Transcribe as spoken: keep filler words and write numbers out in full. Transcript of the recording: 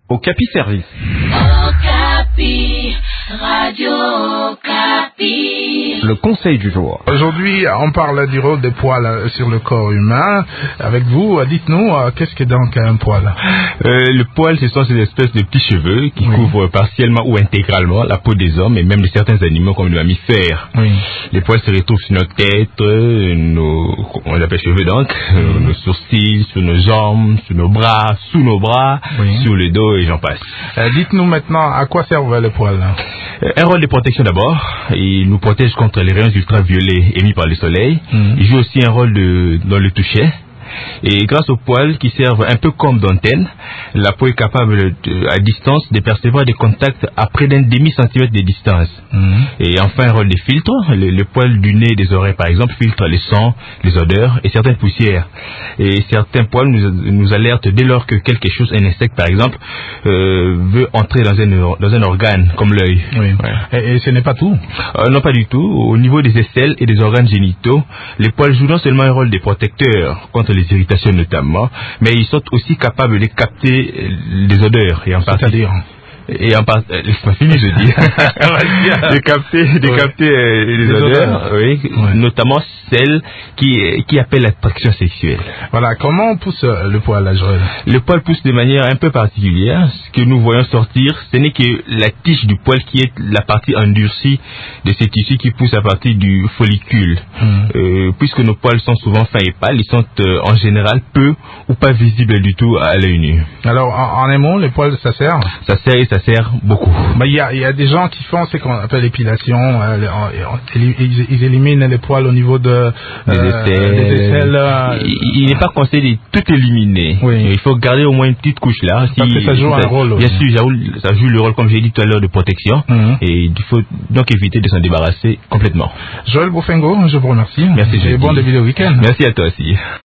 Okapi Service. Okapi, Radio Okapi. Le conseil du jour. Aujourd'hui, on parle du rôle des poils sur le corps humain. Avec vous, dites-nous, qu'est-ce qu'est donc un poil? euh, Le poil, ce sont ces espèces de petits cheveux qui oui. couvrent partiellement ou intégralement la peau des hommes et même de certains animaux comme les mammifères. Oui. Les poils se retrouvent sur notre tête, nos, on les appelle cheveux donc, oui. nos sourcils, sur nos jambes, sur nos bras, sous nos bras, oui. sur le dos et j'en passe. Euh, dites-nous maintenant, à quoi servent les poils? euh, Un rôle de protection d'abord. Il nous protège contre les rayons ultraviolets émis par le soleil. Mmh. Il joue aussi un rôle de, dans le toucher. Et grâce aux poils qui servent un peu comme d'antenne, la peau est capable de, à distance de percevoir des contacts à près d'un demi-centimètre de distance. Mmh. Et enfin un rôle de filtre. Le, le poil du nez et des oreilles par exemple filtre les sons, les odeurs et certaines poussières. Et certains poils nous, nous alertent dès lors que quelque chose, un insecte par exemple, euh, veut entrer dans un, dans un organe comme l'œil. Oui. Ouais. Et, et ce n'est pas tout? euh, Non, pas du tout. Au niveau des aisselles et des organes génitaux, les poils jouent non seulement un rôle de protecteur contre les irritations notamment, mais ils sont aussi capables de capter les odeurs et en C'est-à-dire et en part, laisse-moi finir, je dis, de capter, de ouais. capter euh, les, les odeurs, odeurs. Oui, ouais. notamment celles qui qui appellent l'attraction sexuelle. Voilà, comment on pousse le poil à Joël? Le poil pousse de manière un peu particulière. Ce que nous voyons sortir, ce n'est que la tige du poil qui est la partie endurcie de ces tissus qui pousse à partir du follicule. Hum. Euh, puisque nos poils sont souvent fins et pâles, ils sont euh, en général peu ou pas visibles du tout à l'œil nu. Alors, en, en un mot, les poils, ça sert? Ça sert et ça sert beaucoup. Il y a, y a des gens qui font ce qu'on appelle l'épilation. Euh, ils, ils éliminent les poils au niveau de, des euh, aisselles. Des aisselles euh, il, il n'est pas conseillé de tout éliminer. Oui. Il faut garder au moins une petite couche là. Parce si, que ça joue ça, un rôle. Bien oui. sûr, ça joue le rôle, comme j'ai dit tout à l'heure, de protection. Mm-hmm. Et il faut donc éviter de s'en débarrasser complètement. Joël Bofengo, je vous remercie. Merci. Et bon début de week-end. Merci à toi aussi.